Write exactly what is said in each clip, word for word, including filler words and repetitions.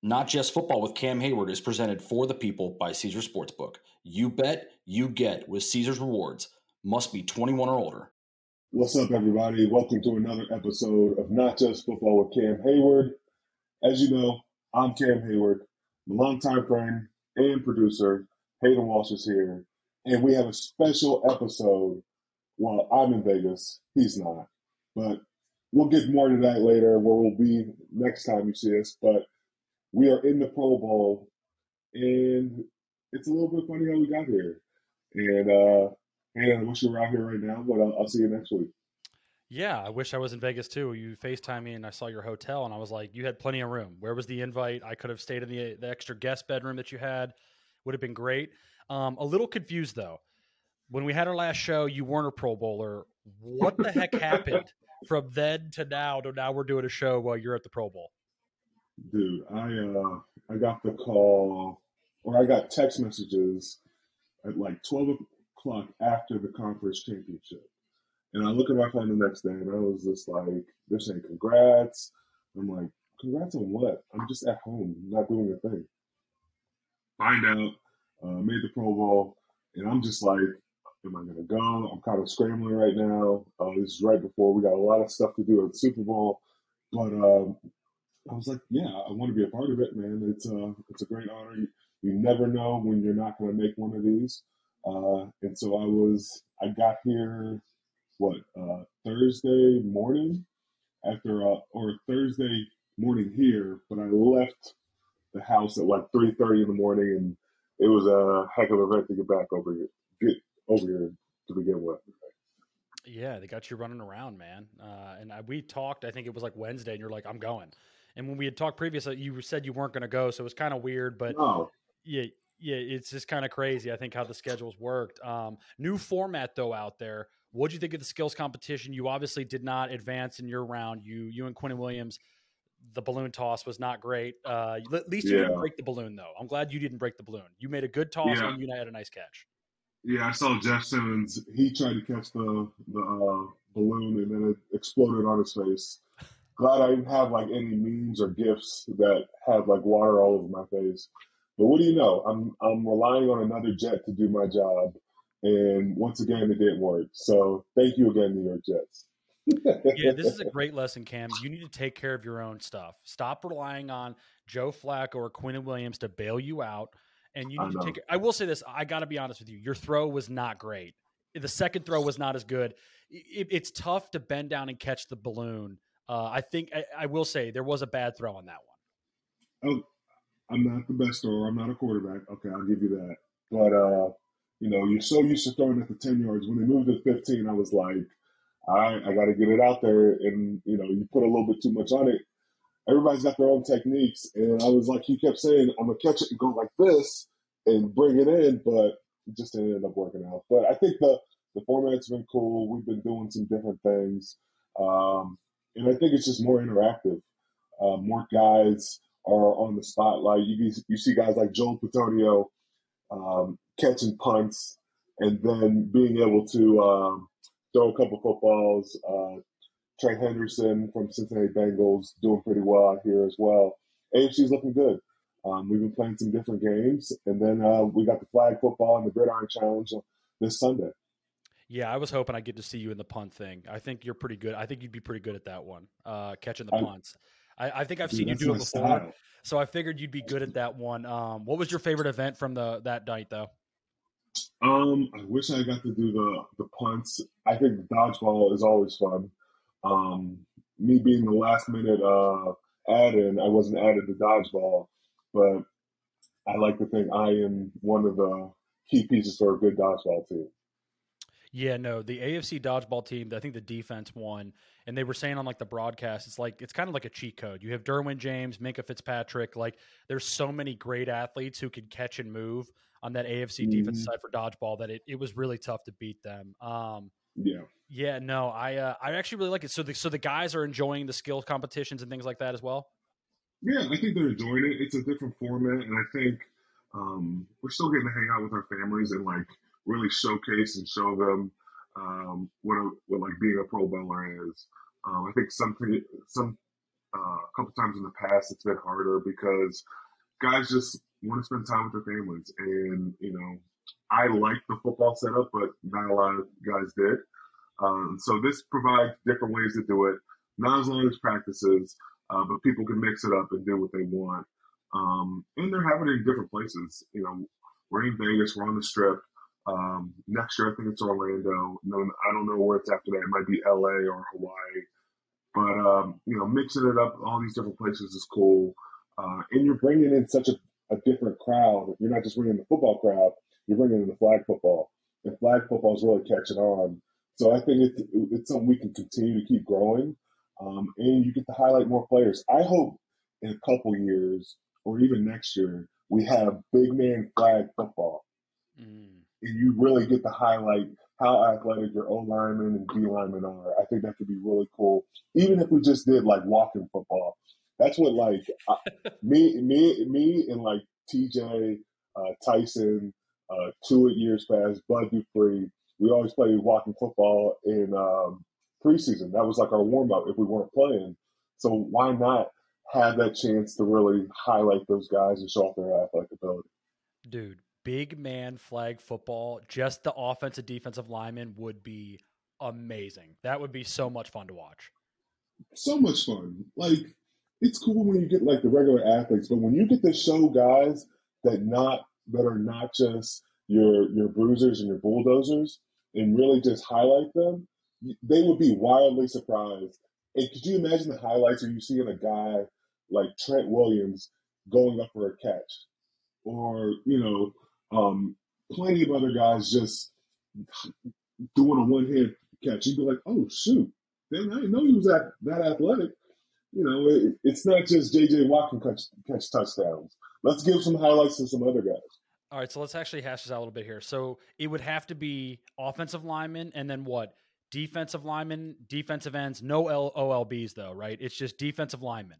Not Just Football with Cam Hayward is presented for the people by Caesars Sportsbook. You bet, you get with Caesars Rewards. Must be twenty-one or older. What's up, everybody? Welcome to another episode of Not Just Football with Cam Hayward. As you know, I'm Cam Hayward, my longtime friend and producer. Hayden Walsh is here, and we have a special episode. Well, I'm in Vegas. He's not. But we'll get more to that later, where we'll be next time you see us. But we are in the Pro Bowl, and it's a little bit funny how we got here. And, uh, Hey, I wish you were out here right now, but I'll, I'll see you next week. Yeah, I wish I was in Vegas too. You FaceTime me and I saw your hotel and I was like, you had plenty of room. Where was the invite? I could have stayed in the, the extra guest bedroom that you had. Would have been great. Um, a little confused though. When we had our last show, you weren't a Pro Bowler. What the heck happened from then to now to now we're doing a show while you're at the Pro Bowl? Dude, I uh, I got the call, or I got text messages at like twelve o'clock after the conference championship. And I look at my phone the next day, and I was just like, they're saying congrats. I'm like, congrats on what? I'm just at home, not doing a thing. Find out, uh, made the Pro Bowl, and I'm just like, am I going to go? I'm kind of scrambling right now. Uh, this is right before we got a lot of stuff to do at the Super Bowl. But um, I was like, yeah, I want to be a part of it, man. It's, uh, it's a great honor. You, you never know when you're not going to make one of these. Uh, and so I was, I got here, what, uh, Thursday morning after, uh, or Thursday morning here, but I left the house at like three thirty in the morning, and it was a heck of an event to get back over here, get over here to begin with. Yeah, they got you running around, man. Uh, and I, we talked, I think it was like Wednesday, and you're like, I'm going. And when we had talked previously, you said you weren't going to go, so it was kind of weird, but No. yeah, yeah, it's just kind of crazy, I think, how the schedules worked. Um, new format, though, out there. What do you think of the skills competition? You obviously did not advance in your round. You you and Quinnen Williams, the balloon toss was not great. Uh, at least you Yeah. didn't break the balloon, though. I'm glad you didn't break the balloon. You made a good toss, Yeah. and you had a nice catch. Yeah, I saw Jeff Simmons. He tried to catch the the uh, balloon, and then it exploded on his face. Glad I didn't have like any memes or gifs that had like water all over my face. But what do you know? I'm I'm relying on another jet to do my job, and once again, it didn't work. So thank you again, New York Jets. Yeah, this is a great lesson, Cam. You need to take care of your own stuff. Stop relying on Joe Flacco or Quinnen Williams to bail you out. And you I need to know. take. I will say this. I got to be honest with you. Your throw was not great. The second throw was not as good. It, it's tough to bend down and catch the balloon. Uh, I think I, I will say there was a bad throw on that one. Oh, I'm not the best thrower. I'm not a quarterback. Okay, I'll give you that. But uh, you know, you're so used to throwing at the ten yards. When they moved to fifteen, I was like, all right, I got to get it out there. And you know, you put a little bit too much on it. Everybody's got their own techniques, and I was like, he kept saying, I'm gonna catch it and go like this and bring it in, but it just didn't end up working out. But I think the the format's been cool. We've been doing some different things, um, and I think it's just more interactive. Uh, more guys are on the spotlight. You you see guys like Joel Petonio um, catching punts, and then being able to um, throw a couple footballs. Uh, Trey Henderson from Cincinnati Bengals doing pretty well out here as well. A F C's looking good. Um, we've been playing some different games, and then uh, we got the flag football and the Gridiron Challenge this Sunday. Yeah, I was hoping I'd get to see you in the punt thing. I think you're pretty good. I think you'd be pretty good at that one, uh, catching the I, punts. I, I think I've dude, seen you do it before, style. so I figured you'd be good at that one. Um, what was your favorite event from the that night, though? Um, I wish I got to do the the punts. I think dodgeball is always fun. Um, me being the last minute uh, add-in, I wasn't added to dodgeball, but I like to think I am one of the key pieces for a good dodgeball team. Yeah, no, the A F C dodgeball team, I think the defense won, and they were saying on like the broadcast, it's like it's kind of like a cheat code. You have Derwin James, Minkah Fitzpatrick, like there's so many great athletes who can catch and move on that A F C mm-hmm. defense side for dodgeball that it, it was really tough to beat them. Um, yeah. Yeah, no, I uh, I actually really like it. So the so the guys are enjoying the skills competitions and things like that as well. Yeah, I think they're enjoying it. It's a different format, and I think um, we're still getting to hang out with our families and like really showcase and show them um, what a, what like being a Pro Bowler is. Um, I think something some Uh, a couple times in the past, it's been harder because guys just want to spend time with their families. And, you know, I like the football setup, but not a lot of guys did. Um, so this provides different ways to do it, not as long as practices, uh, but people can mix it up and do what they want. Um, and they're having it in different places. You know, we're in Vegas, we're on the Strip. Um, next year, I think it's Orlando. No, I don't know where it's after that. It might be L A or Hawaii. But, um, you know, mixing it up, all these different places is cool. Uh, and you're bringing in such a, a different crowd. You're not just bringing the football crowd, you're bringing in the flag football. And flag football is really catching on. So I think it's, it's something we can continue to keep growing. Um, and you get to highlight more players. I hope in a couple years or even next year, we have big man flag football. Mm. And you really get to highlight how athletic your O linemen and D linemen are. I think that could be really cool. Even if we just did like walking football. That's what like uh, me, me, me and like T J, uh, Tyson, uh, two at years past, Bud Dupree. We always played walking football in um, preseason. That was like our warm up if we weren't playing. So why not have that chance to really highlight those guys and show off their athletic ability? Dude, big man flag football, just the offensive defensive lineman would be amazing. That would be so much fun to watch. So much fun. Like, it's cool when you get like the regular athletes, but when you get to show guys that not that are not just your your bruisers and your bulldozers and really just highlight them, they would be wildly surprised. And could you imagine the highlights of you seeing a guy like Trent Williams going up for a catch? Or, you know, um, plenty of other guys just doing a one-hand catch. You'd be like, oh, shoot. Damn, I didn't know he was that, that athletic. You know, it, it's not just J J Watt can catch, catch touchdowns. Let's give some highlights to some other guys. All right, so let's actually hash this out a little bit here. So it would have to be offensive linemen and then what? Defensive linemen, defensive ends, no L- O L Bs though, right? It's just defensive linemen.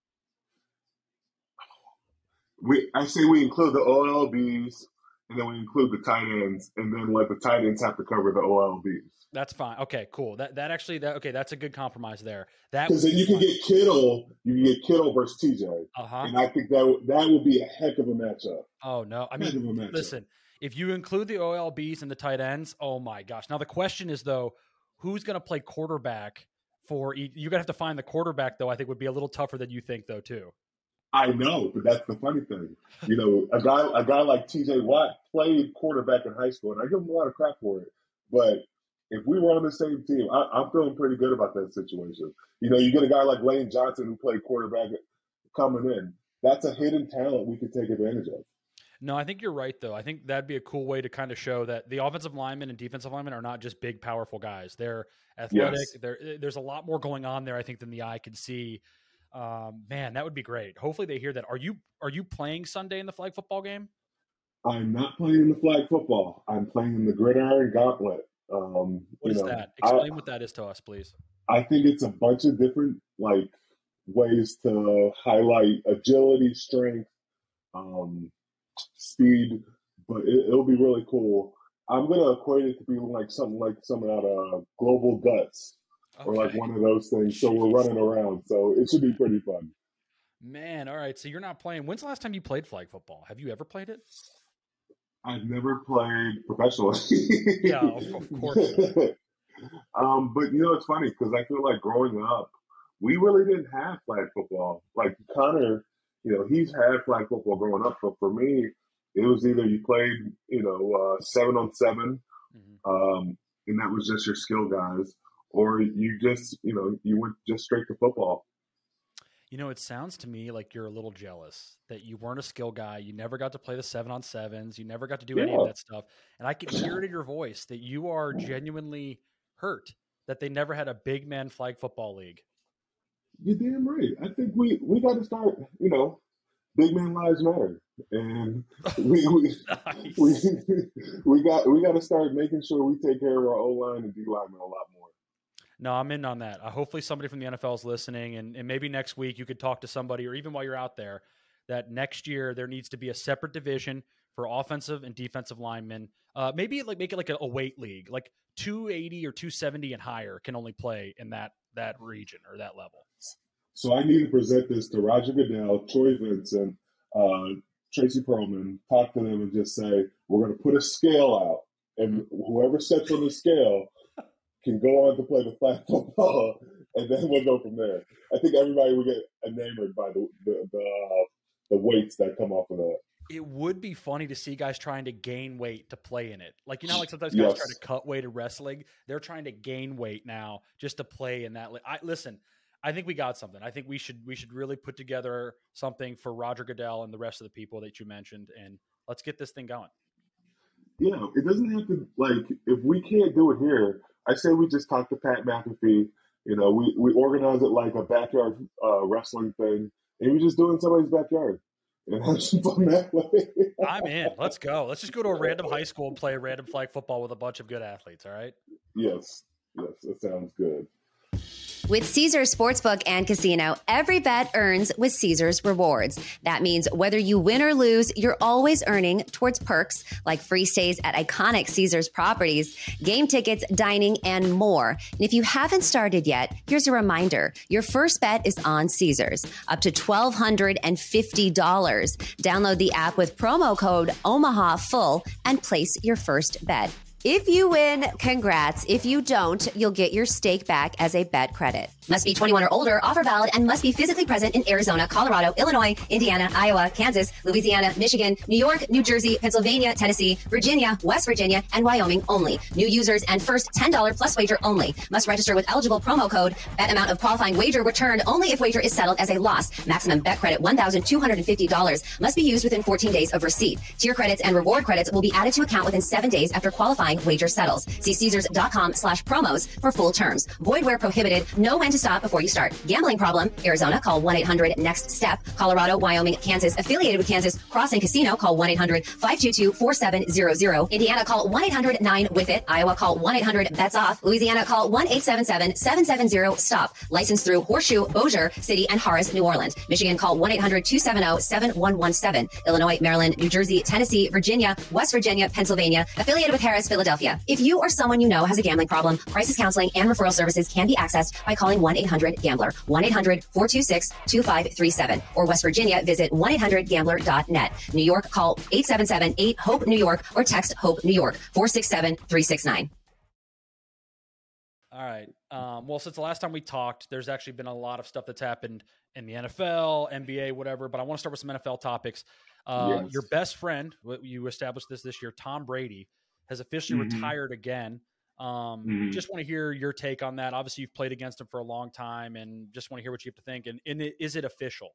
We, I say we include the O L Bs, and then we include the tight ends, and then let the tight ends have to cover the O L Bs. That's fine. Okay, cool. That that actually that okay, that's a good compromise there. That because then you can get Kittle, you can get Kittle versus T J, uh-huh. and I think that that would be a heck of a matchup. Oh no, I mean, listen, if you include the O L Bs and the tight ends, oh my gosh. Now the question is though, who's going to play quarterback for? You're gonna have to find the quarterback though. I think would be a little tougher than you think though too. I know, but that's the funny thing. You know, a guy a guy like T J Watt played quarterback in high school, and I give him a lot of crap for it. But if we were on the same team, I, I'm feeling pretty good about that situation. You know, you get a guy like Lane Johnson who played quarterback coming in. That's a hidden talent we could take advantage of. No, I think you're right, though. I think that'd be a cool way to kind of show that the offensive linemen and defensive linemen are not just big, powerful guys. They're athletic. Yes. They're, there's a lot more going on there, I think, than the eye can see. Um, man, that would be great. Hopefully they hear that. Are you are you playing Sunday in the flag football game? I'm not playing in the flag football. I'm playing in the gridiron gauntlet. Um, what is know, that? Explain I, what that is to us, please. I think it's a bunch of different like ways to highlight agility, strength, um, speed, but it, it'll be really cool. I'm gonna equate it to be like something like something out of Global Guts. Okay. Or like one of those things. So Jeez. We're running around. So it should be pretty fun. Man, all right. So you're not playing. When's the last time you played flag football? Have you ever played it? I've never played professionally. Yeah, of course. um, but, you know, it's funny because I feel like growing up, we really didn't have flag football. Like Connor, you know, he's had flag football growing up. But for me, it was either you played, you know, uh, seven on seven, mm-hmm. um, and that was just your skill guys. Or you just, you know, you went just straight to football. You know, it sounds to me like you're a little jealous that you weren't a skill guy. You never got to play the seven on sevens. You never got to do yeah. any of that stuff. And I can hear it in your voice that you are genuinely hurt that they never had a big man flag football league. You're damn right. I think we, we got to start, you know, big man lives matter. And we we, nice. we, we got we got to start making sure we take care of our O-line and D-linemen a lot more. No, I'm in on that. Uh, hopefully somebody from the N F L is listening, and, and maybe next week you could talk to somebody, or even while you're out there, that next year there needs to be a separate division for offensive and defensive linemen. Uh, maybe like make it like a, a weight league, like two eighty or two seventy and higher can only play in that that region or that level. So I need to present this to Roger Goodell, Troy Vincent, uh, Tracy Perlman, talk to them and just say, we're going to put a scale out. And whoever steps on the scale can go on to play the flag football, and then we'll go from there. I think everybody will get enamored by the the, the, uh, the weights that come off of that. It would be funny to see guys trying to gain weight to play in it. Like, you know, like sometimes guys Yes. try to cut weight in wrestling. They're trying to gain weight now just to play in that. I listen, I think we got something. I think we should, we should really put together something for Roger Goodell and the rest of the people that you mentioned. And let's get this thing going. Yeah. It doesn't have to, like, if we can't do it here, I say we just talk to Pat McAfee. You know, we, we organize it like a backyard uh, wrestling thing, and we just do it in somebody's backyard. And have some fun that way. I'm in. Let's go. Let's just go to a random high school and play a random flag football with a bunch of good athletes. All right. Yes. Yes. That sounds good. With Caesars Sportsbook and Casino, every bet earns with Caesars Rewards. That means whether you win or lose, you're always earning towards perks like free stays at iconic Caesars properties, game tickets, dining, and more. And if you haven't started yet, here's a reminder. Your first bet is on Caesars, up to one thousand two hundred fifty dollars. Download the app with promo code OMAHAFULL and place your first bet. If you win, congrats. If you don't, you'll get your stake back as a bet credit. Must be twenty-one or older, offer valid, and must be physically present in Arizona, Colorado, Illinois, Indiana, Iowa, Kansas, Louisiana, Michigan, New York, New Jersey, Pennsylvania, Tennessee, Virginia, West Virginia, and Wyoming only. New users and first ten dollars plus wager only. Must register with eligible promo code. Bet amount of qualifying wager returned only if wager is settled as a loss. Maximum bet credit one thousand two hundred fifty dollars. Must be used within fourteen days of receipt. Tier credits and reward credits will be added to account within seven days after qualifying wager settles. See Caesars.com slash promos for full terms. Void where prohibited. Know when to stop before you start. Gambling problem? Arizona, call one eight hundred next step. Colorado, Wyoming, Kansas, affiliated with Kansas Crossing Casino, call one eight hundred five two two four seven zero zero. Indiana, call one eight hundred nine with it. Iowa, call one eight hundred bets off. Louisiana, call one eight seven seven seven seven zero stop. Licensed through Horseshoe, Bossier City, and Harris, New Orleans. Michigan, call one eight hundred two seven zero seven one one seven. Illinois, Maryland, New Jersey, Tennessee, Virginia, West Virginia, Pennsylvania, affiliated with Harris, Philadelphia. If you or someone you know has a gambling problem, crisis counseling and referral services can be accessed by calling one eight hundred gambler, one eight hundred four two six two five three seven, or West Virginia, visit one eight hundred gambler dot net. New York, call eight seven seven eight hope New York or text HOPE New York four six seven three six nine. All right. Um, well, since the last time we talked, there's actually been a lot of stuff that's happened in the N F L, N B A, whatever, but I want to start with some N F L topics. Uh, Yes. Your best friend, you established this this year, Tom Brady, has officially Mhm. retired again. Um, Mhm. Just want to hear your take on that. Obviously, you've played against him for a long time, and just want to hear what you have to think. And, and it, is it official?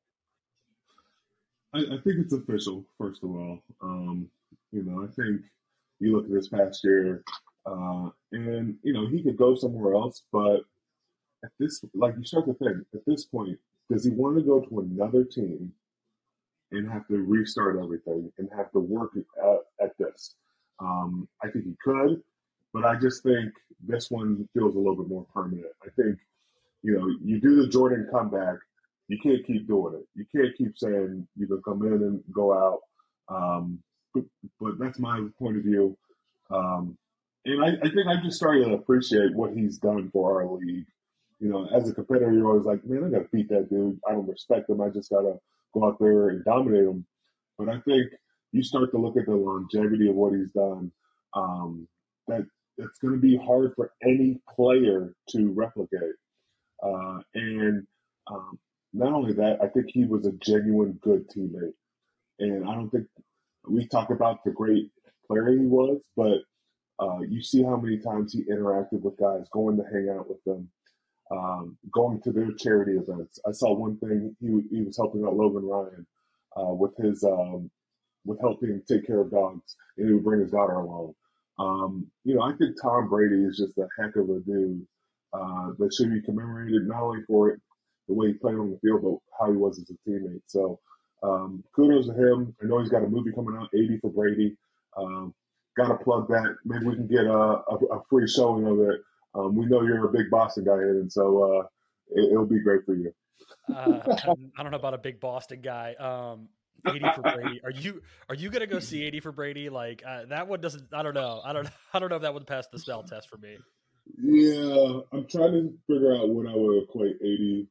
I, I think it's official, first of all. Um, you know, I think you look at this past year, uh, and, you know, he could go somewhere else, but at this, like, you start to think, at this point, does he want to go to another team and have to restart everything and have to work at, at this? Um, I think he could, but I just think this one feels a little bit more permanent. I think, you know, you do the Jordan comeback, you can't keep doing it. You can't keep saying you can come in and go out. Um, but, but that's my point of view. Um, and I, I think I just started to appreciate what he's done for our league. You know, as a competitor, you're always like, man, I got to beat that dude. I don't respect him. I just got to go out there and dominate him. But I think you start to look at the longevity of what he's done, um, that it's going to be hard for any player to replicate. Uh, and um, not only that, I think he was a genuine good teammate. And I don't think we talk about the great player he was, but uh, you see how many times he interacted with guys, going to hang out with them, um, going to their charity events. I saw one thing, he, he was helping out Logan Ryan uh, with his um, with helping take care of dogs, and he would bring his daughter along. Um, you know, I think Tom Brady is just a heck of a dude uh, that should be commemorated not only for it, the way he played on the field, but how he was as a teammate. So um, kudos to him. I know he's got a movie coming out, eighty for Brady. Um, got to plug that. Maybe we can get a, a, a free showing of it. Um, we know you're a big Boston guy, and so uh, it, it'll be great for you. Uh, I don't know about a big Boston guy. Um, eighty for Brady. Are you are you gonna go see eighty for Brady? Like uh, that one doesn't. I don't know. I don't. I don't know if that would pass the spell test for me. Yeah, I'm trying to figure out what I would equate eighty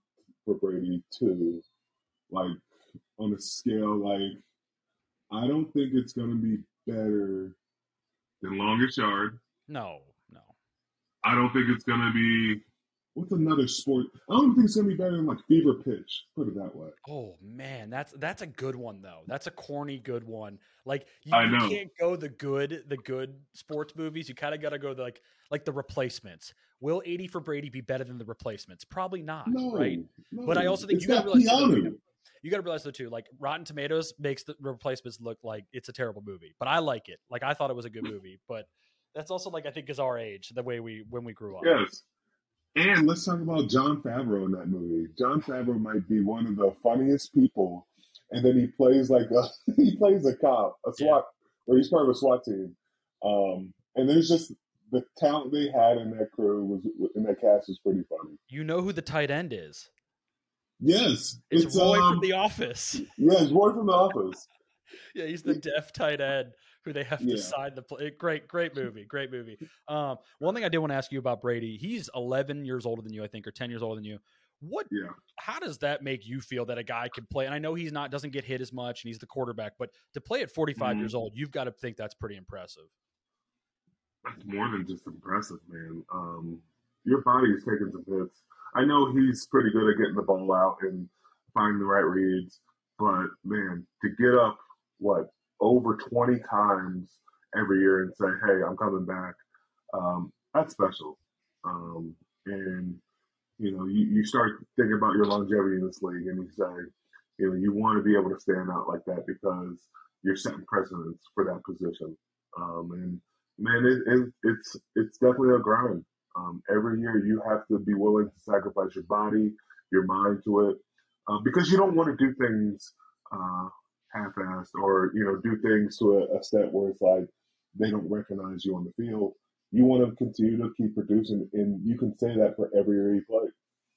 for Brady too. Like on a scale, like I don't think it's going to be better than Longest Yard. No, no. I don't think it's going to be. What's another sport? I don't think it's going to be better than like Fever Pitch. Put it that way. Oh man, that's that's a good one though. That's a corny good one. Like you, I you know. can't go the good the good sports movies. You kind of got to go the, like like the Replacements. Will eighty for Brady be better than the Replacements? Probably not, No, right? no. But I also think It's you got to got realize though, Keanu. you got to realize though too. Like Rotten Tomatoes makes the Replacements look like it's a terrible movie, but I like it. Like I thought it was a good movie, but that's also like I think is our age, the way we when we grew up. Yes. And let's talk about Jon Favreau in that movie. Jon Favreau might be one of the funniest people, and then he plays like a he plays a cop, a SWAT, or he's part of a SWAT team. Um, and there's just the talent they had in that crew was in that cast was pretty funny. You know who the tight end is? Yes, It's, it's Roy um, from The Office. yeah, it's Roy from The Office. Yeah, he's the deaf tight end who they have to Yeah. sign the play. Great, great movie, great movie. Um, one thing I did want to ask you about Brady, he's eleven years older than you, I think, or ten years older than you. What? Yeah. How does that make you feel that a guy can play? And I know he's not doesn't get hit as much, and he's the quarterback, but to play at forty-five Mhm. years old, you've got to think that's pretty impressive. That's more than just impressive, man. Um, your body is taking some hits. I know he's pretty good at getting the ball out and finding the right reads, but man, to get up what over twenty times every year and say, "Hey, I'm coming back," um, that's special. Um, and you know, you, you start thinking about your longevity in this league, and you say, you know, you want to be able to stand out like that because you're setting precedents for that position. Um, and man, it, it, it's it's definitely a grind. Um, every year, you have to be willing to sacrifice your body, your mind to it, uh, because you don't want to do things uh, half-assed or you know do things to a, a step where it's like they don't recognize you on the field. You want to continue to keep producing, and you can say that for every year you play.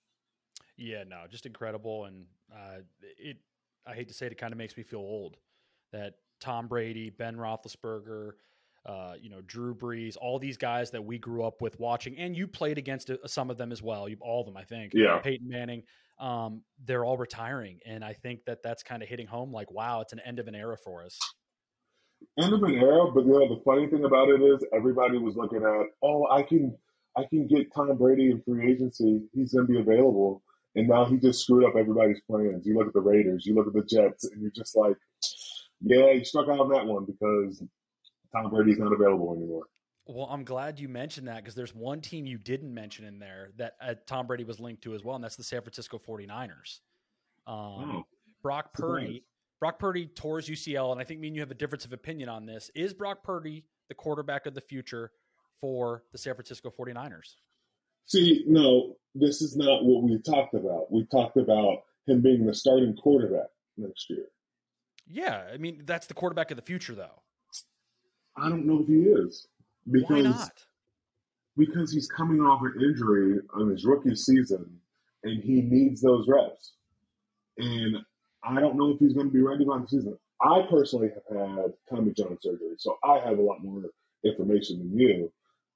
Yeah, no, just incredible. And uh, it, I hate to say it, it kind of makes me feel old that Tom Brady, Ben Roethlisberger, uh, you know, Drew Brees, all these guys that we grew up with watching, and you played against uh, some of them as well. You, all of them, I think. Yeah. Peyton Manning, um, they're all retiring. And I think that that's kind of hitting home like, wow, it's an end of an era for us. End of an era, but you know, the funny thing about it is everybody was looking at, oh, I can I can get Tom Brady in free agency. He's going to be available. And now he just screwed up everybody's plans. You look at the Raiders, you look at the Jets, and you're just like, yeah, you struck out on that one because Tom Brady's not available anymore. Well, I'm glad you mentioned that because there's one team you didn't mention in there that uh, Tom Brady was linked to as well, and that's the San Francisco forty-niners. Um, Oh, Brock surprise. Purdy. Brock Purdy tore his U C L, and I think me and you have a difference of opinion on this. Is Brock Purdy the quarterback of the future for the San Francisco forty-niners? See, no, this is not what we talked about. We talked about him being the starting quarterback next year. Yeah, I mean, that's the quarterback of the future, though. I don't know if he is. Because, Why not? Because he's coming off an injury on his rookie season, and he needs those reps. And I don't know if he's going to be ready by the season. I personally have had Tommy John surgery, so I have a lot more information than you.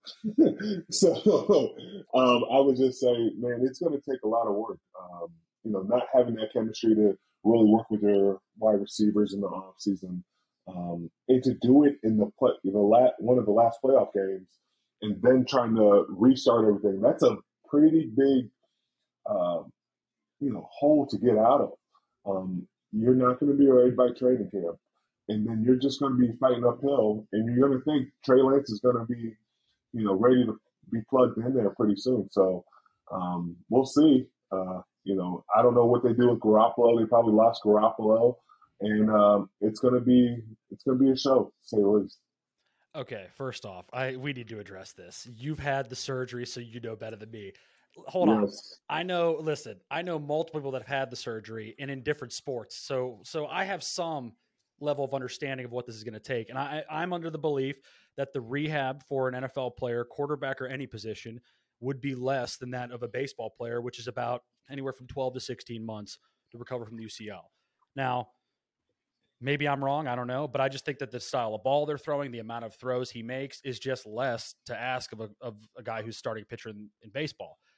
so um, I would just say, man, it's going to take a lot of work. Um, you know, not having that chemistry to really work with your wide receivers in the off season, um, and to do it in the play, you know, la- one of the last playoff games, and then trying to restart everything. That's a pretty big, uh, you know, hole to get out of. Um, you're not going to be ready by training camp, and then you're just going to be fighting uphill, and you're going to think Trey Lance is going to be, you know, ready to be plugged in there pretty soon. So um, we'll see. Uh, you know, I don't know what they do with Garoppolo. They probably lost Garoppolo, and um, it's going to be it's going to be a show, to say the least. Okay, first off, I we need to address this. You've had the surgery, so you know better than me. Hold on. Yes. I know, listen, I know multiple people that have had the surgery and in different sports. So so I have some level of understanding of what this is going to take. And I, I'm under the belief that the rehab for an N F L player, quarterback or any position, would be less than that of a baseball player, which is about anywhere from twelve to sixteen months to recover from the U C L. Now, maybe I'm wrong. I don't know. But I just think that the style of ball they're throwing, the amount of throws he makes is just less to ask of a, of a guy who's starting a pitcher in, in baseball.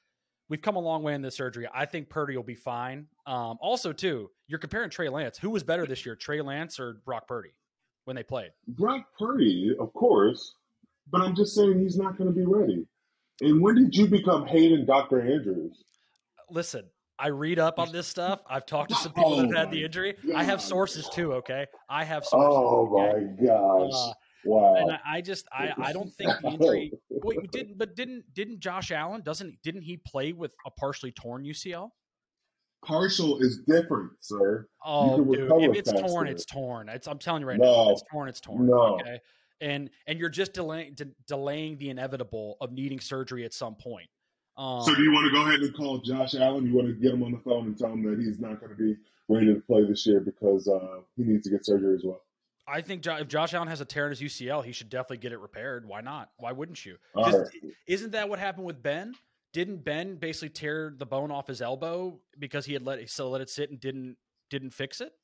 we've come a long way in this surgery. I think Purdy will be fine. Um, also, too, you're comparing Trey Lance. Who was better this year, Trey Lance or Brock Purdy when they played? Brock Purdy, of course, but I'm just saying he's not going to be ready. And when did you become hating Doctor Andrews? Listen, I read up on this stuff. I've talked to some people Oh that have had the injury. God. I have sources too. Okay, I have sources. Oh okay? my gosh! Uh, wow. And I, I just, I, I don't think the injury. Wait, didn't, but didn't, didn't Josh Allen? Doesn't, didn't he play with a partially torn U C L? Partial is different, sir. Oh, dude, if it's faster. torn, it's torn. It's, I'm telling you right no. now, if it's torn, it's torn. No. Okay, and and you're just delaying, de- delaying the inevitable of needing surgery at some point. Um, so do you want to go ahead and call Josh Allen? You want to get him on the phone and tell him that he's not going to be ready to play this year because uh, he needs to get surgery as well? I think jo- if Josh Allen has a tear in his U C L, he should definitely get it repaired. Why not? Why wouldn't you? Right. Isn't that what happened with Ben? Didn't Ben basically tear the bone off his elbow because he had let he still let it sit and didn't didn't fix it?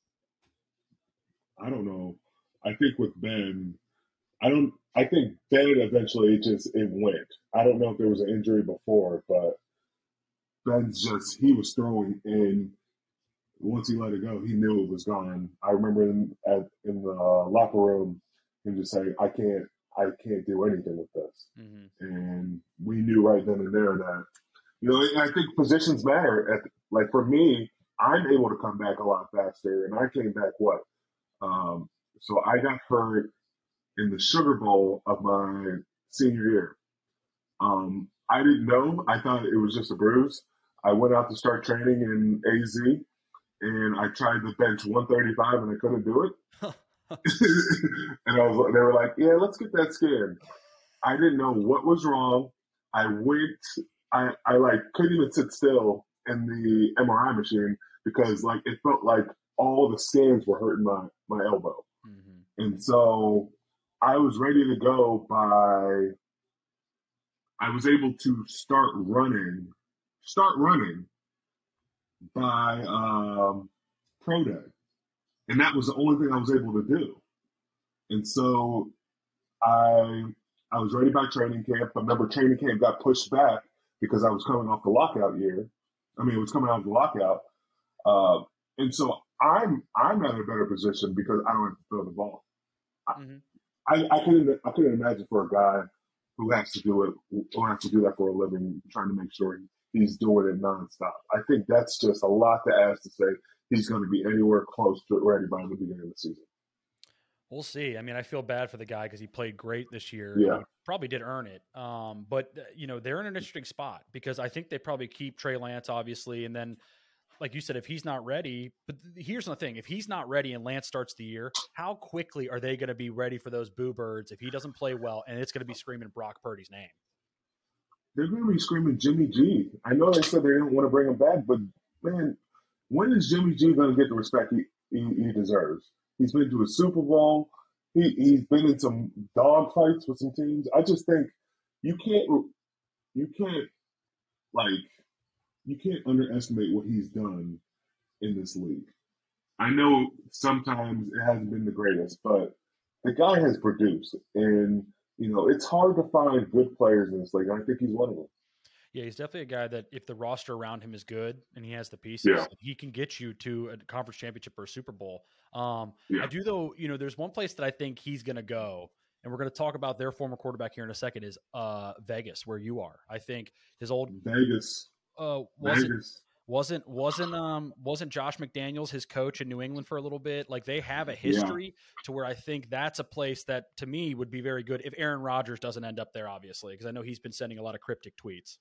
I don't know. I think with Ben, I don't. I think Ben eventually just it went. I don't know if there was an injury before, but Ben's just he was throwing in. Once he let it go, he knew it was gone. I remember in at in the locker room him just saying, "I can't, I can't do anything with this." Mm-hmm. And we knew right then and there that you know I think positions matter. At, like for me, I'm able to come back a lot faster, and I came back what? Um, so I got hurt in the Sugar Bowl of my senior year. Um, I didn't know. I thought it was just a bruise. I went out to start training in A Z, and I tried to bench one thirty-five, and I couldn't do it. and I was, they were like, "Yeah, let's get that scanned." I didn't know what was wrong. I went. I, I like couldn't even sit still in the M R I machine because like it felt like all the scans were hurting my my elbow, mm-hmm. and so. I was ready to go by, I was able to start running, start running by um, Pro Day. And that was the only thing I was able to do. And so I I was ready by training camp. I remember training camp got pushed back because I was coming off the lockout year. I mean, it was coming out of the lockout. Uh, and so I'm I'm at a better position because I don't have to throw the ball. Mm-hmm. I, I couldn't I couldn't imagine for a guy who has to do it who has to do that for a living, trying to make sure he's doing it nonstop. I think that's just a lot to ask to say he's going to be anywhere close to ready by the beginning of the season. We'll see. I mean, I feel bad for the guy because he played great this year. Yeah, he probably did earn it. Um, but you know, they're in an interesting spot because I think they probably keep Trey Lance, obviously, and then. Like you said, if he's not ready, but here's the thing, if he's not ready and Lance starts the year, how quickly are they going to be ready for those boo birds if he doesn't play well and it's going to be screaming Brock Purdy's name? They're going to be screaming Jimmy G. I know they said they didn't want to bring him back, but man, when is Jimmy G going to get the respect he, he, he deserves? He's been to a Super Bowl. He, he's been in some dog fights with some teams. I just think you can't, you can't like, You can't underestimate what he's done in this league. I know sometimes it hasn't been the greatest, but the guy has produced. And, you know, it's hard to find good players in this league. I think he's one of them. Yeah, he's definitely a guy that if the roster around him is good and he has the pieces, yeah. he can get you to a conference championship or a Super Bowl. Um, yeah. I do, though, you know, there's one place that I think he's going to go. And we're going to talk about their former quarterback here in a second is uh, Vegas, where you are. I think his old Vegas. Uh, wasn't wasn't wasn't um wasn't Josh McDaniels his coach in New England for a little bit? Like they have a history yeah. to where I think that's a place that to me would be very good if Aaron Rodgers doesn't end up there, obviously, because I know he's been sending a lot of cryptic tweets.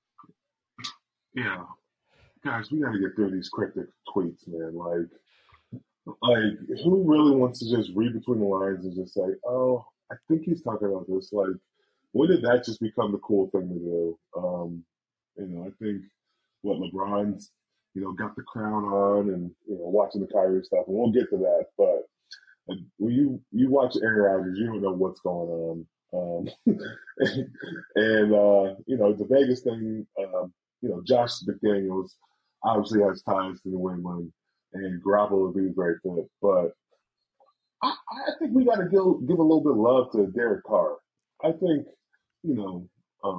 Yeah, guys, we got to get through these cryptic tweets, man. Like, like who really wants to just read between the lines and just say, "Oh, I think he's talking about this." Like, when did that just become the cool thing to do? Um, You know, I think what LeBron's, you know, got the crown on and, you know, watching the Kyrie stuff, and we'll get to that. But when you, you watch Aaron Rodgers, you don't know what's going on. Um, and, uh, you know, the Vegas thing, um, you know, Josh McDaniels obviously has ties to New England, and Garoppolo would be a great fit. But I, I think we got to give, give a little bit of love to Derek Carr. I think, you know, um,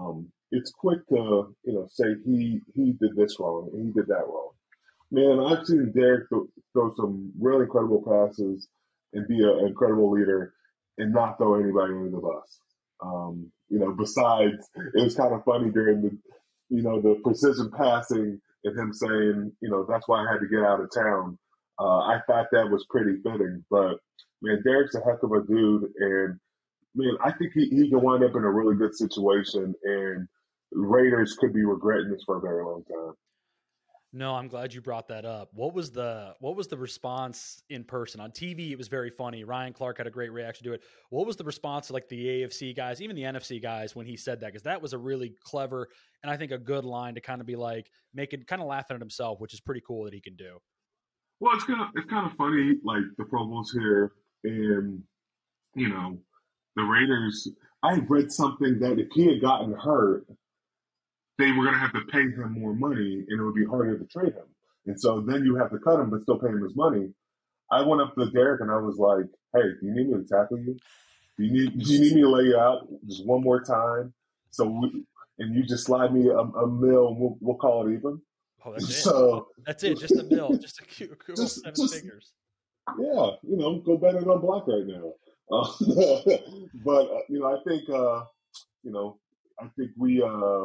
it's quick to, you know, say he he did this wrong and he did that wrong. Man, I've seen Derek th- throw some really incredible passes and be an incredible leader and not throw anybody under the bus. Um, you know, besides, it was kind of funny during the, you know, the precision passing and him saying, you know, that's why I had to get out of town. Uh, I thought that was pretty fitting. But, man, Derek's a heck of a dude. And, man, I think he, he can wind up in a really good situation. And Raiders could be regretting this for a very long time. No, I'm glad you brought that up. What was the what was the response in person? On T V, it was very funny. Ryan Clark had a great reaction to it. What was the response to like the A F C guys, even the N F C guys, when he said that? Because that was a really clever and I think a good line to kind of be like making kind of laughing at himself, which is pretty cool that he can do. Well, it's kind of it's kind of funny, like the Pro Bowl's here, and you know, the Raiders. I read something that if he had gotten hurt, they were going to have to pay him more money, and it would be harder to trade him. And so then you have to cut him, but still pay him his money. I went up to Derek and I was like, "Hey, do you need me to tackle you? Do you need Do you need me to lay you out just one more time? So, we, and you just slide me a, a mill, and we'll, we'll call it even." Oh, that's so, it. That's it. Just a mill. Just a cool, cool just, seven just, figures. Yeah, you know, go bet it on black right now. Uh, but uh, you know, I think uh, you know, I think we. Uh,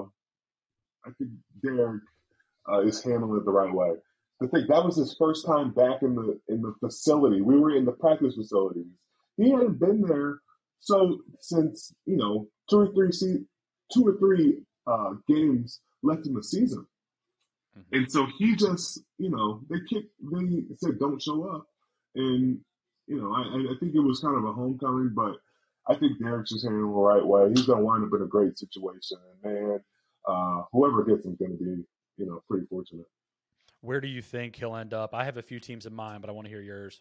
I think Derek uh, is handling it the right way. I think that was his first time back in the in the facility. We were in the practice facilities. He hadn't been there so since you know two or three se- two or three uh, games left in the season, mm-hmm. and so he just you know they kicked. They said don't show up, and you know I, I think it was kind of a homecoming, but I think Derek's just handling it the right way. He's gonna wind up in a great situation, and man. Uh, whoever gets him is going to be, you know, pretty fortunate. Where do you think he'll end up? I have a few teams in mind, but I want to hear yours.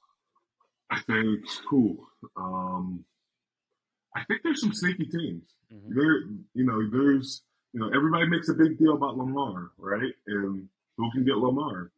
I think, cool. Um, I think there's some sneaky teams. Mm-hmm. There, you know, there's, you know, everybody makes a big deal about Lamar, right? And who can get Lamar?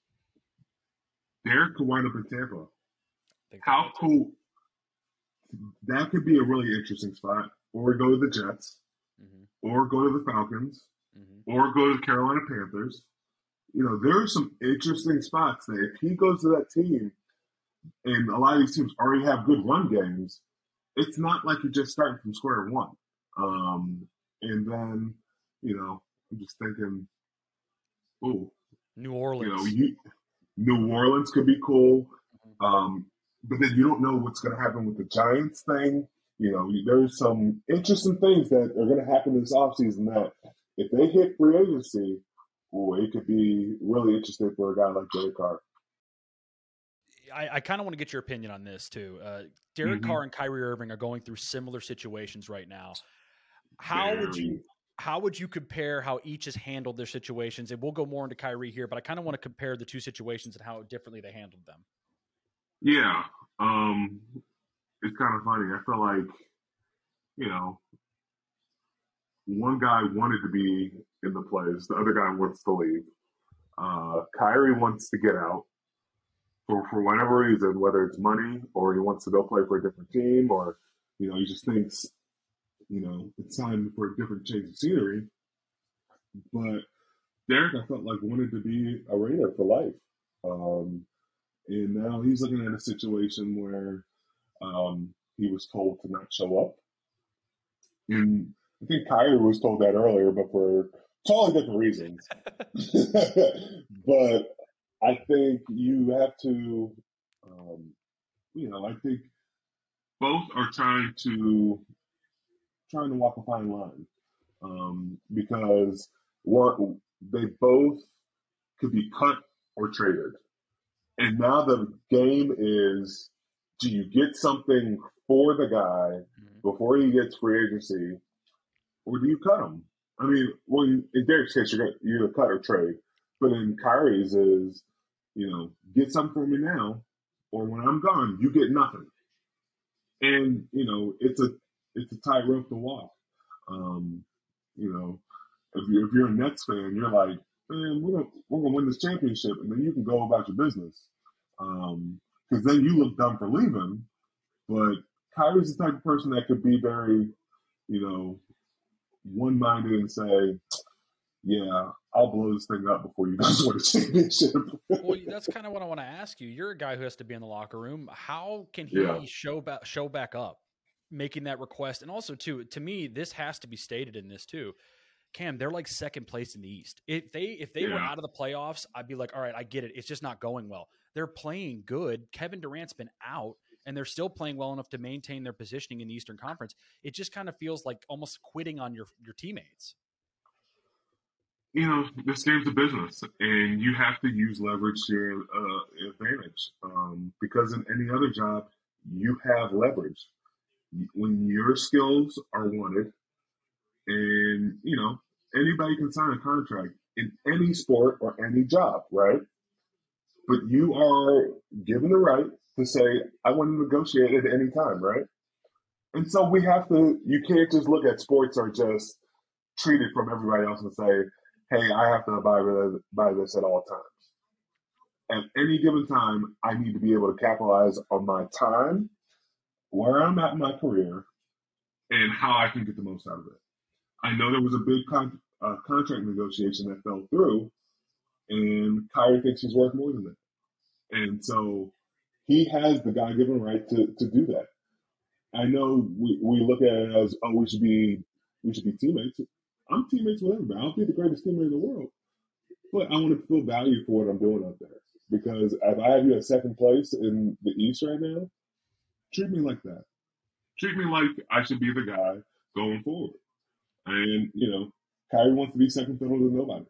Derek could wind up in Tampa. How cool? That could be a really interesting spot. Or go to the Jets. Mm-hmm. Or go to the Falcons, mm-hmm. or go to the Carolina Panthers. You know, there are some interesting spots that if he goes to that team, and a lot of these teams already have good run games, it's not like you're just starting from square one. Um, and then, you know, I'm just thinking, oh, New Orleans. You know, you, New Orleans could be cool, mm-hmm. um, but then you don't know what's going to happen with the Giants thing. You know, there's some interesting things that are going to happen this offseason that if they hit free agency, ooh, it could be really interesting for a guy like Derek Carr. I, I kind of want to get your opinion on this too. Uh, Derek mm-hmm. Carr and Kyrie Irving are going through similar situations right now. How Very. would you how would you compare how each has handled their situations? And we'll go more into Kyrie here, but I kind of want to compare the two situations and how differently they handled them. Yeah. Um, it's kind of funny. I feel like, you know, one guy wanted to be in the place, the other guy wants to leave. Uh, Kyrie wants to get out for, for whatever reason, whether it's money or he wants to go play for a different team or, you know, he just thinks, you know, it's time for a different change of scenery. But Derek, I felt like, wanted to be a Raider for life. Um, and now he's looking at a situation where um, he was told to not show up. And I think Kyrie was told that earlier, but for totally different reasons. But I think you have to, um, you know, I think both are trying to trying to walk a fine line um, because one, they both could be cut or traded. And now the game is, do you get something for the guy before he gets free agency, or do you cut him? I mean, well, in Derek's case, you're going to either cut or trade. But in Kyrie's is, you know, get something for me now, or when I'm gone, you get nothing. And, you know, it's a it's a tightrope to walk. Um, you know, if you're, if you're a Nets fan, you're like, man, we're gonna we're gonna win this championship, and then you can go about your business. Um, because then you look dumb for leaving. But Kyrie's the type of person that could be very, you know, one-minded and say, yeah, I'll blow this thing up before you guys win a championship. Well, that's kind of what I want to ask you. You're a guy who has to be in the locker room. How can he Yeah. show back show back up, making that request? And also, too, to me, this has to be stated in this too. Cam, they're like second place in the East. If they if they Yeah. were out of the playoffs, I'd be like, all right, I get it. It's just not going well. They're playing good. Kevin Durant's been out, and they're still playing well enough to maintain their positioning in the Eastern Conference. It just kind of feels like almost quitting on your your teammates. You know, this game's a business, and you have to use leverage to your uh, advantage. Um, because in any other job, you have leverage. When your skills are wanted, and, you know, anybody can sign a contract in any sport or any job, right? But you are given the right to say, I want to negotiate at any time, right? And so we have to, you can't just look at sports or just treat it from everybody else and say, hey, I have to abide by this at all times. At any given time, I need to be able to capitalize on my time, where I'm at in my career, and how I can get the most out of it. I know there was a big con- uh, contract negotiation that fell through, and Kyrie thinks he's worth more than that. And so he has the God-given right to, to do that. I know we, we look at it as, oh, we should be we should be teammates. I'm teammates with everybody. I'll be the greatest teammate in the world. But I want to feel valued for what I'm doing out there. Because if I have you at second place in the East right now, treat me like that. Treat me like I should be the guy going forward. And, you know, Kyrie wants to be second fiddle to nobody.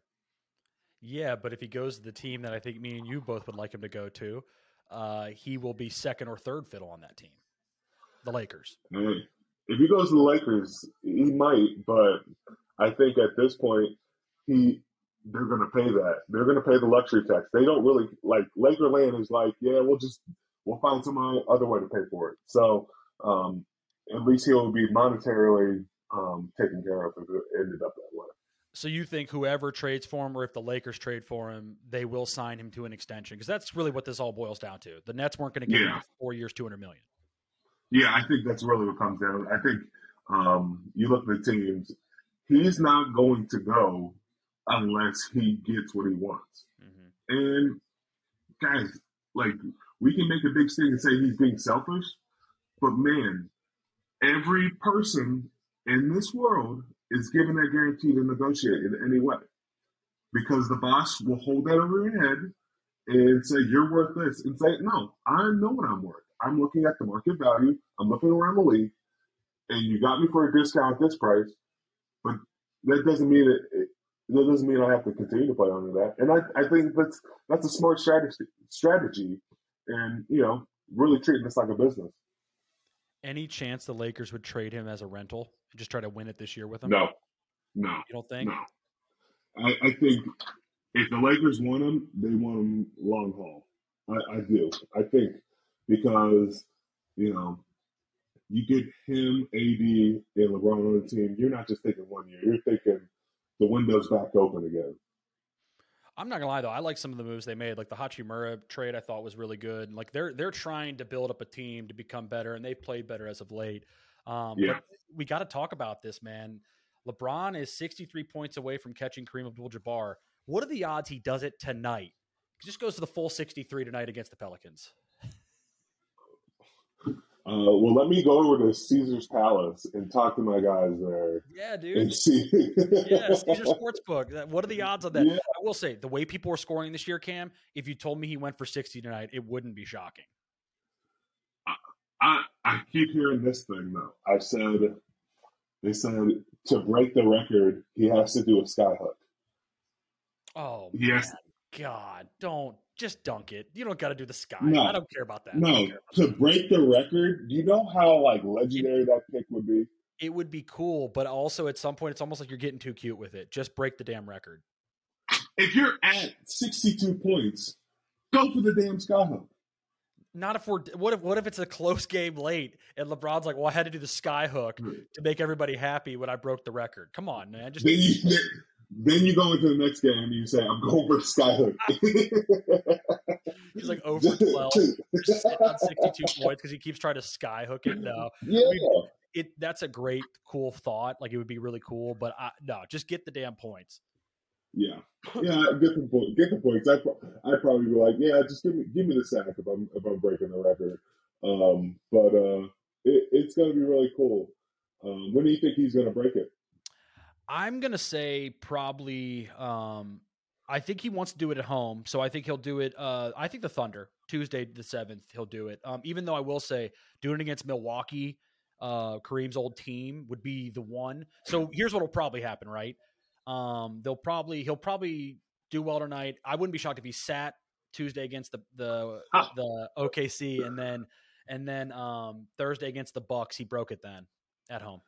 Yeah, but if he goes to the team that I think me and you both would like him to go to, uh, he will be second or third fiddle on that team, the Lakers. Hey, if he goes to the Lakers, he might, but I think at this point, he they're going to pay that. They're going to pay the luxury tax. They don't really, like, Lakerland is like, yeah, we'll just, we'll find some other way to pay for it. So um, at least he'll be monetarily um, taken care of if it ended up that way. So you think whoever trades for him, or if the Lakers trade for him, they will sign him to an extension? Because that's really what this all boils down to. The Nets weren't going to give Yeah. him four years, two hundred million Yeah, I think that's really what comes down. I think um, you look at the teams, he's not going to go unless he gets what he wants. Mm-hmm. And guys, like, we can make a big thing and say he's being selfish, but man, every person in this world is given that guarantee to negotiate in any way. Because the boss will hold that over your head and say, you're worth this. And say, no, I know what I'm worth. I'm looking at the market value. I'm looking around the league. And you got me for a discount at this price. But that doesn't mean it, it that doesn't mean I have to continue to play under that. And I, I think that's that's a smart strategy strategy. And, you know, really treating this like a business. Any chance the Lakers would trade him as a rental and just try to win it this year with him? No. No. You don't think? No. I, I think if the Lakers want him, they want him long haul. I, I do. I think because, you know, you get him, A D, and LeBron on the team, you're not just thinking one year. You're thinking the window's back open again. I'm not gonna lie though, I like some of the moves they made. Like the Hachimura trade, I thought was really good. Like they're they're trying to build up a team to become better, and they've played better as of late. Um, Yeah. But we got to talk about this, man. LeBron is sixty-three points away from catching Kareem Abdul-Jabbar. What are the odds he does it tonight? He just goes to the full sixty-three tonight against the Pelicans. Uh, well, let me go over to Caesar's Palace and talk to my guys there. Yeah, dude. And see. Yeah, Caesar Sportsbook. What are the odds on that? Yeah. I will say, the way people are scoring this year, Cam, if you told me he went for sixty tonight, it wouldn't be shocking. I, I keep hearing this thing, though. I said, they said to break the record, he has to do a skyhook. Oh, Yes. man. God, don't. Just dunk it. You don't got to do the sky. No. I don't care about that. I No, don't care about to that. break the record, do you know how, like, legendary that pick would be? It would be cool, but also at some point, it's almost like you're getting too cute with it. Just break the damn record. If you're at sixty-two points, go for the damn skyhook. Not if we're what if what if it's a close game late and LeBron's like, well, I had to do the sky hook to make everybody happy when I broke the record. Come on, man. Just Then you, then, then you go into the next game and you say, I'm going for the skyhook. he's like over twelve, just sitting on sixty-two points because he keeps trying to sky hook it. No, Yeah. I mean, it that's a great, cool thought. Like, it would be really cool, but I, no, just get the damn points. Yeah, yeah, get the point. Get the points. I I probably be like, yeah, just give me give me the sack if I'm if I'm breaking the record. Um, but uh, it, it's gonna be really cool. Um, when do you think he's gonna break it? I'm gonna say probably. Um, I think he wants to do it at home, so I think he'll do it. Uh, I think the Thunder, Tuesday the seventh, he'll do it. Um, even though I will say, doing it against Milwaukee, uh, Kareem's old team, would be the one. So here's what will probably happen, right? Um, they'll probably he'll probably do well tonight. I wouldn't be shocked if he sat Tuesday against the the Huh. the O K C, and then and then um, Thursday against the Bucks, he broke it then at home.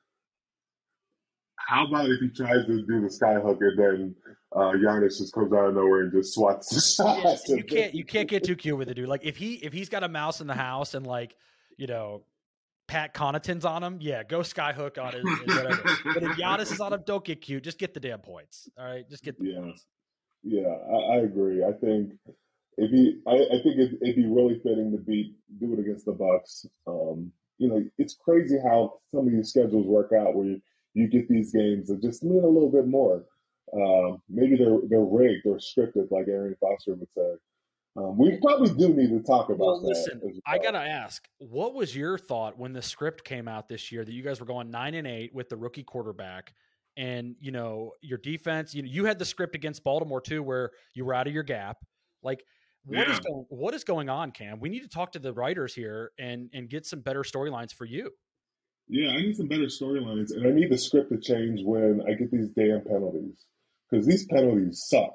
How about if he tries to do the skyhook and then uh, Giannis just comes out of nowhere and just swats the shot? Yeah, you can't you can't get too cute with the dude. Like, if he if he's got a mouse in the house and, like, you know, Pat Connaughton's on him, yeah, go skyhook on it, whatever. But if Giannis is on him, don't get cute. Just get the damn points. All right, just get the Yeah. points. Yeah, I, I agree. I think if he, I, I think it, it'd be really fitting to beat do it against the Bucks. Um, you know, it's crazy how some of these schedules work out where you, you get these games that just mean a little bit more. Um, maybe they're they're rigged or scripted, like Arian Foster would say. Um, we probably do need to talk about Well, that. listen, as I well. gotta ask, what was your thought when the script came out this year that you guys were going nine and eight with the rookie quarterback, and, you know, your defense? You know, you had the script against Baltimore too, where you were out of your gap. Like, what is Yeah. going what is going on, Cam? We need to talk to the writers here and and get some better storylines for you. Yeah, I need some better storylines, and I need the script to change when I get these damn penalties, because these penalties suck.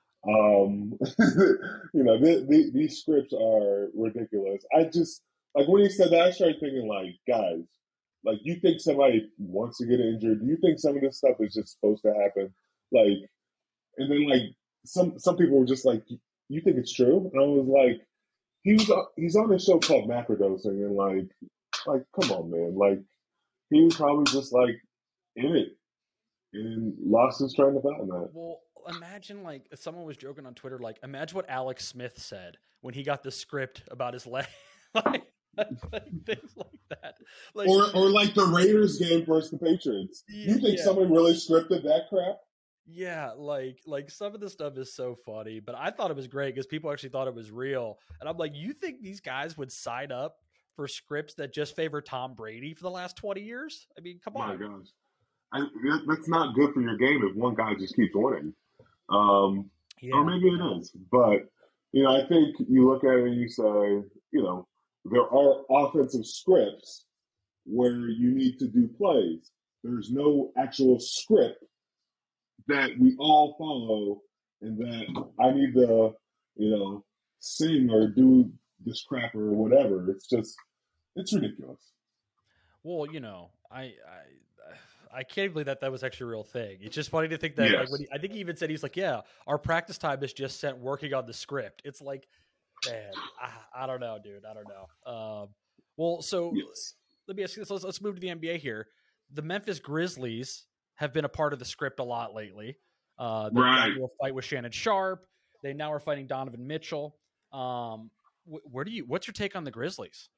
Um, you know, the, the, these scripts are ridiculous. I just, like, when he said that, I started thinking, like, guys, like, you think somebody wants to get injured? Do you think some of this stuff is just supposed to happen? Like, and then, like, some some people were just like, you think it's true? And I was like, he was, he's on a show called Macrodosing, and, like, like, come on, man. Like, he was probably just, like, in it and lost his train of thought in that. Well, imagine, like, if someone was joking on Twitter, like, imagine what Alex Smith said when he got the script about his leg. like, like, things like that. Like, Or, or like the Raiders game versus the Patriots. You think Yeah. someone really scripted that crap? yeah, like like some of the stuff is so funny, but I thought it was great because people actually thought it was real. And I'm like, you think these guys would sign up for scripts that just favor Tom Brady for the last twenty years? I mean, come My on. gosh. I, that, that's not good for your game if one guy just keeps winning. Um, Yeah. Or maybe it is. But, you know, I think you look at it and you say, you know, there are offensive scripts where you need to do plays. There's no actual script that we all follow and that I need to, you know, sing or do this crap or whatever. It's just, it's ridiculous. Well, you know, I I I can't believe that that was actually a real thing. It's just funny to think that. Like, Yes. when he, I think he even said, he's like, yeah, our practice time is just spent working on the script. It's like, man, I, I don't know, dude. I don't know. Um, well, so Yes. let me ask you this. Let's, let's move to the N B A here. The Memphis Grizzlies have been a part of the script a lot lately. Uh, they got Right. into a fight with Shannon Sharp. They now are fighting Donovan Mitchell. Um, wh- where do you? What's your take on the Grizzlies?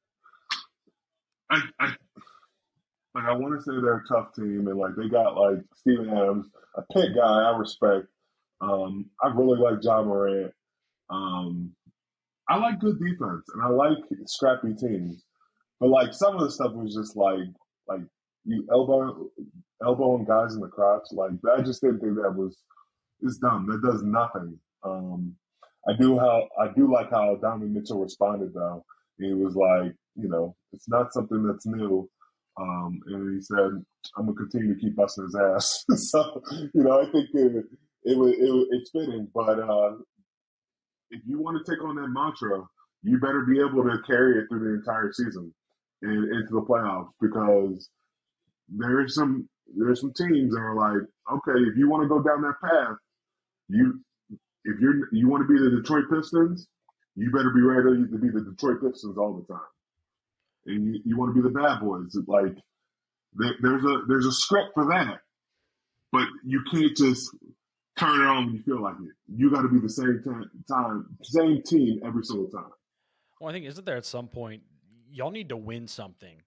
I, I like I want to say they're a tough team, and like they got like Steven Adams, a pit guy I respect. Um, I really like John Morant. Um, I like good defense, and I like scrappy teams. But like some of the stuff was just like like you elbow elbowing guys in the crotch. Like I just didn't think that was it's dumb. That does nothing. Um, I do how I do like how Donovan Mitchell responded though. He was like, you know, it's not something that's new. Um, and he said, I'm gonna continue to keep busting his ass. So, you know, I think it, it was it, it's fitting. But uh, if you want to take on that mantra, you better be able to carry it through the entire season and into the playoffs, because there's some there's some teams that are like, okay, if you want to go down that path, you if you're you want to be the Detroit Pistons, you better be ready to be the Detroit Pistons all the time. And you, you want to be the bad boys. Like there, there's a there's a script for that, but you can't just turn it on when you feel like it. You got to be the same time, time, same team every single time. Well, I think isn't there at some point y'all need to win something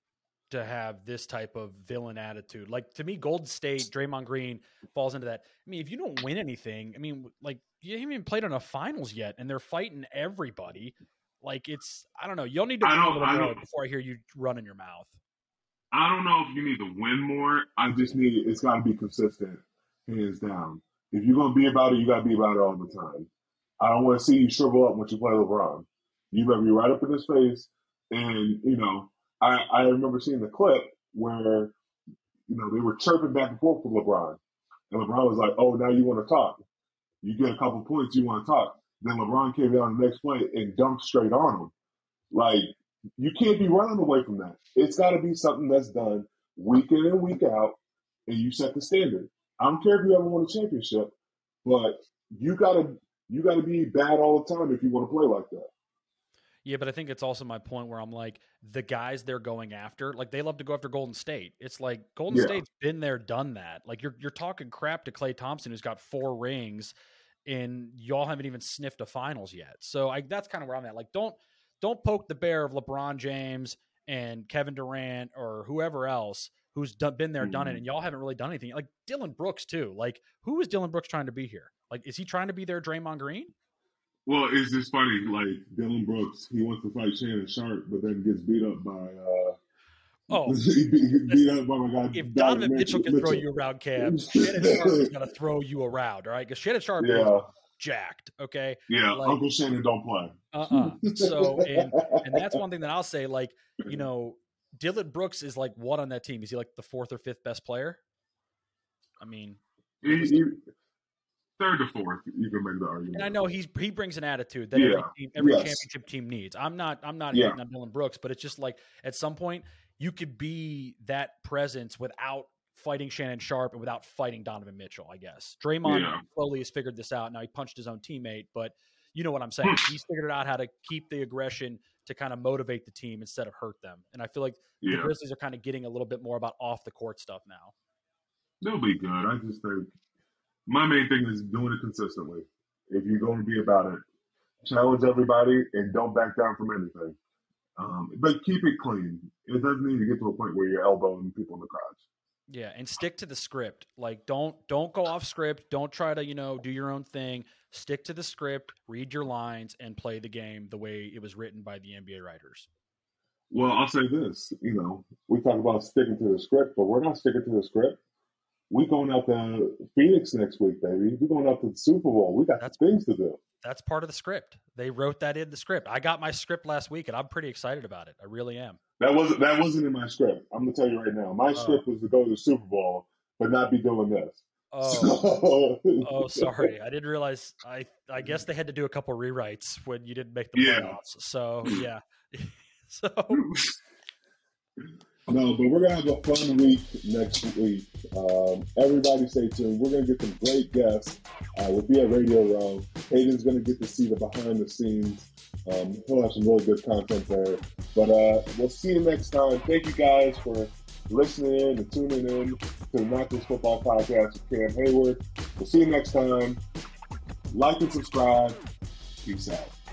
to have this type of villain attitude. Like, to me, Golden State, Draymond Green falls into that. I mean, if you don't win anything, I mean, like, you haven't even played in a finals yet, and they're fighting everybody. Like, it's, I don't know. You'll need to win a little more before I hear you run in your mouth. I don't know if you need to win more. I just need, it's got to be consistent, hands down. If you're going to be about it, you got to be about it all the time. I don't want to see you shrivel up when you play LeBron. You better be right up in his face. And, you know, I, I remember seeing the clip where, you know, they were chirping back and forth with LeBron. And LeBron was like, oh, now you want to talk. You get a couple points, you want to talk. Then LeBron came down the next play and dunked straight on him. Like, you can't be running away from that. It's got to be something that's done week in and week out, and you set the standard. I don't care if you ever won a championship, but you got to you got to be bad all the time if you want to play like that. Yeah, but I think it's also my point where I'm like, the guys they're going after, like, they love to go after Golden State. It's like Golden yeah. State's been there, done that. Like, you're you're talking crap to Klay Thompson, who's got four rings, and y'all haven't even sniffed a finals yet. So I, that's kind of where I'm at. Like, don't don't poke the bear of LeBron James and Kevin Durant or whoever else who's done, been there, mm-hmm. done it, and y'all haven't really done anything. Like Dillon Brooks too. Like, who is Dillon Brooks trying to be here? Like, is he trying to be their Draymond Green? Well, it's just funny. Like, Dillon Brooks, he wants to fight Shannon Sharp, but then gets beat up by. Uh, oh, beat, beat up by my guy. If Donovan Mitchell, Mitchell can throw you around, Cam, Shannon Sharp is going to throw you around. All right, because Shannon Sharp yeah. is jacked. Okay. Yeah, like, Uncle Shannon don't play. Uh uh-uh. uh. So, and and that's one thing that I'll say. Like, you know, Dillon Brooks is like what on that team? Is he like the fourth or fifth best player? I mean, he, he, third to fourth, you can make the argument. And I know he's he brings an attitude that yeah. every, team, every yes. championship team needs. I'm not I'm not yeah. hating on Dillon Brooks, but it's just like at some point you could be that presence without fighting Shannon Sharp and without fighting Donovan Mitchell, I guess. Draymond yeah. slowly has figured this out. Now he punched his own teammate, but you know what I'm saying. He's figured out how to keep the aggression to kind of motivate the team instead of hurt them. And I feel like yeah. the Grizzlies are kind of getting a little bit more about off the court stuff now. They'll be good. I just think my main thing is doing it consistently. If you're going to be about it, challenge everybody and don't back down from anything. Um, but keep it clean. It doesn't need to get to a point where you're elbowing people in the crotch. Yeah, and stick to the script. Like, don't don't go off script. Don't try to, you know, do your own thing. Stick to the script, read your lines, and play the game the way it was written by the N B A writers. Well, I'll say this. You know, we talk about sticking to the script, but we're not sticking to the script. We're going out to Phoenix next week, baby. We're going out to the Super Bowl. We got that's, things to do. That's part of the script. They wrote that in the script. I got my script last week, and I'm pretty excited about it. I really am. That wasn't that wasn't in my script. I'm gonna tell you right now. My oh. script was to go to the Super Bowl, but not be doing this. Oh, so. oh, sorry. I didn't realize. I I guess they had to do a couple rewrites when you didn't make the yeah. playoffs. So yeah. so. No, but we're gonna have a fun week next week. Um, everybody, stay tuned. We're gonna get some great guests. Uh, we'll be at Radio Row. Hayden's gonna get to see the behind the scenes. Um, he'll have some really good content there. But uh, we'll see you next time. Thank you guys for listening in and tuning in to the Not Just Football Podcast with Cam Hayward. We'll see you next time. Like and subscribe. Peace out.